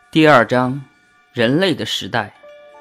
第二章，人类的时代。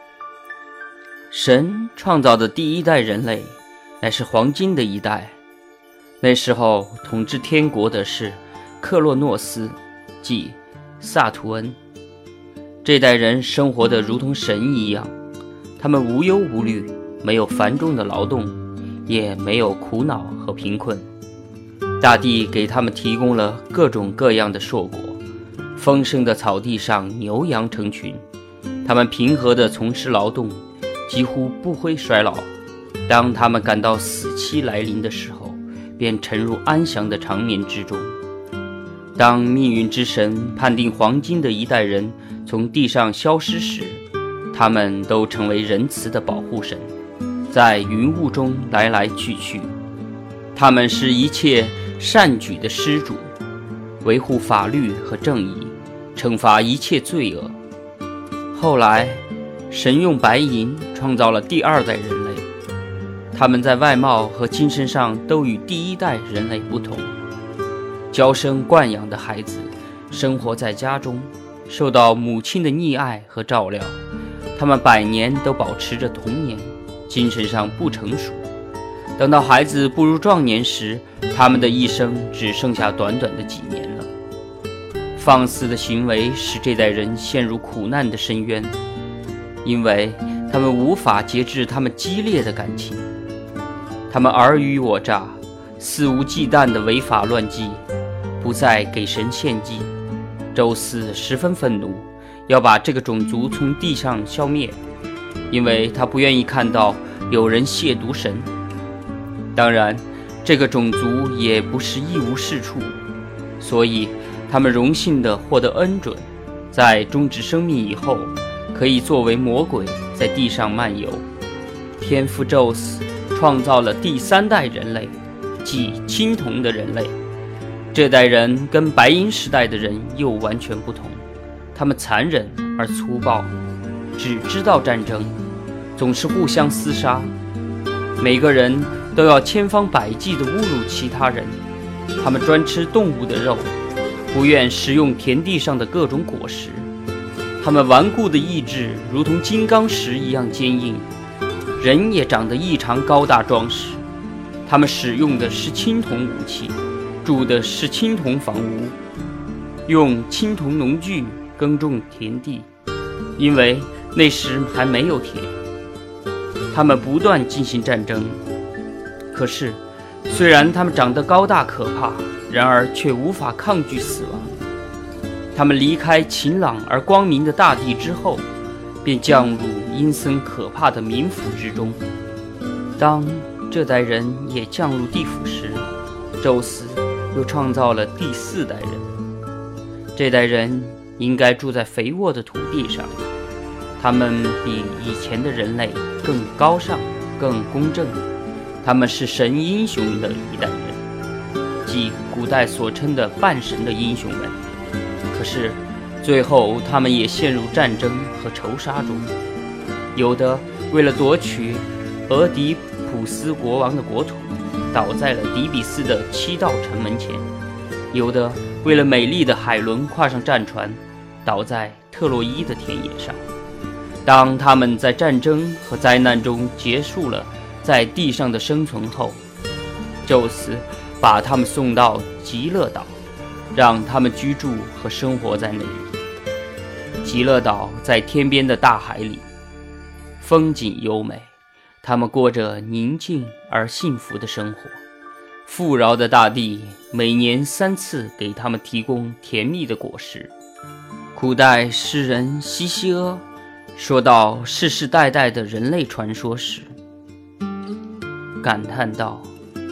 神创造的第一代人类乃是黄金的一代，那时候统治天国的是克洛诺斯，即萨图恩。这代人生活得如同神一样，他们无忧无虑，没有繁重的劳动，也没有苦恼和贫困。大地给他们提供了各种各样的硕果，丰盛的草地上牛羊成群，他们平和地从事劳动，几乎不会衰老。当他们感到死期来临的时候，便沉入安详的长眠之中。当命运之神判定黄金的一代人从地上消失时，他们都成为仁慈的保护神，在云雾中来来去去。他们是一切善举的施主，维护法律和正义，惩罚一切罪恶。后来神用白银创造了第二代人类，他们在外貌和精神上都与第一代人类不同。娇生惯养的孩子生活在家中，受到母亲的溺爱和照料，他们100年都保持着童年，精神上不成熟。等到孩子步入壮年时，他们的一生只剩下短短的几年了。放肆的行为使这代人陷入苦难的深渊，因为他们无法节制他们激烈的感情。他们尔虞我诈，肆无忌惮的违法乱纪，不再给神献祭。宙斯十分愤怒，要把这个种族从地上消灭，因为他不愿意看到有人亵渎神。当然，这个种族也不是一无是处，所以他们荣幸地获得恩准，在终止生命以后，可以作为魔鬼在地上漫游。天父宙斯创造了第3代人类，即青铜的人类。这代人跟白银时代的人又完全不同，他们残忍而粗暴，只知道战争，总是互相厮杀，每个人都要千方百计地侮辱其他人。他们专吃动物的肉，不愿食用田地上的各种果实。他们顽固的意志如同金刚石一样坚硬，人也长得异常高大壮实。他们使用的是青铜武器，住的是青铜房屋，用青铜农具耕种田地，因为那时还没有铁。他们不断进行战争，可是虽然他们长得高大可怕，然而却无法抗拒死亡。他们离开晴朗而光明的大地之后，便降入阴森可怕的冥府之中。当这代人也降入地府时，宙斯又创造了第4代人。这代人应该住在肥沃的土地上，他们比以前的人类更高尚，更公正。他们是神英雄的一代人，即古代所称的半神的英雄们。可是最后他们也陷入战争和仇杀中，有的为了夺取俄狄浦斯国王的国土，倒在了底比斯的7道城门前；有的为了美丽的海伦跨上战船，倒在特洛伊的田野上。当他们在战争和灾难中结束了在地上的生存后，宙斯把他们送到极乐岛，让他们居住和生活在那里。极乐岛在天边的大海里，风景优美，他们过着宁静而幸福的生活。富饶的大地每年3次给他们提供甜蜜的果实。古代诗人西西阿说到世世代代的人类传说时，感叹道：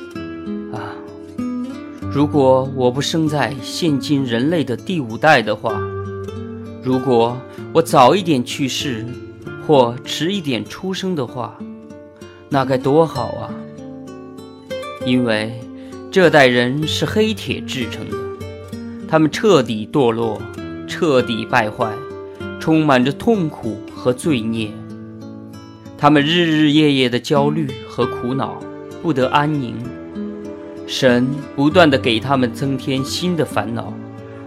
如果我不生在现今人类的第5代的话，如果我早一点去世或迟一点出生的话，那该多好啊！因为这代人是黑铁制成的，他们彻底堕落，彻底败坏，充满着痛苦和罪孽。他们日日夜夜的焦虑和苦恼，不得安宁。神不断地给他们增添新的烦恼，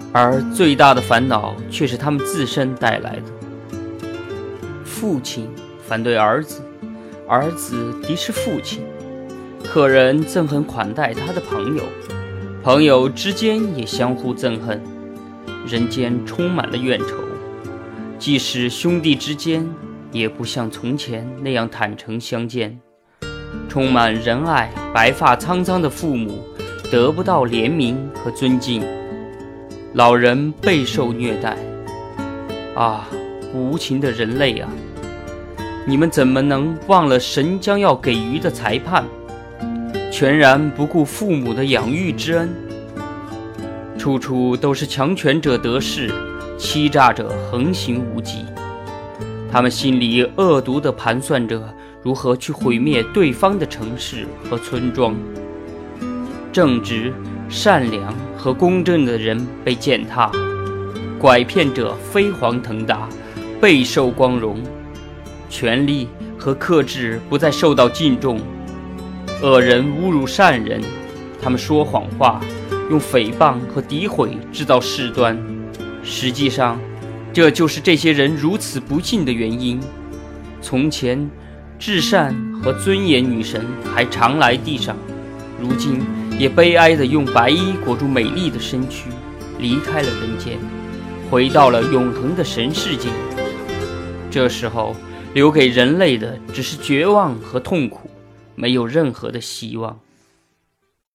而最大的烦恼却是他们自身带来的。父亲反对儿子，儿子敌视父亲，客人憎恨款待他的朋友，朋友之间也相互憎恨，人间充满了怨仇。即使兄弟之间，也不像从前那样坦诚相见。充满仁爱、白发苍苍的父母得不到怜悯和尊敬，老人备受虐待。啊，无情的人类啊！你们怎么能忘了神将要给予的裁判，全然不顾父母的养育之恩？处处都是强权者得势，欺诈者横行无忌。他们心里恶毒地盘算着如何去毁灭对方的城市和村庄。正直、善良和公正的人被践踏，拐骗者飞黄腾达，备受光荣。权力和克制不再受到敬重，恶人侮辱善人，他们说谎话，用诽谤和诋毁制造事端。实际上，这就是这些人如此不幸的原因。从前，至善和尊严女神还常来地上，如今也悲哀地用白衣裹住美丽的身躯，离开了人间，回到了永恒的神世界。这时候，留给人类的只是绝望和痛苦，没有任何的希望。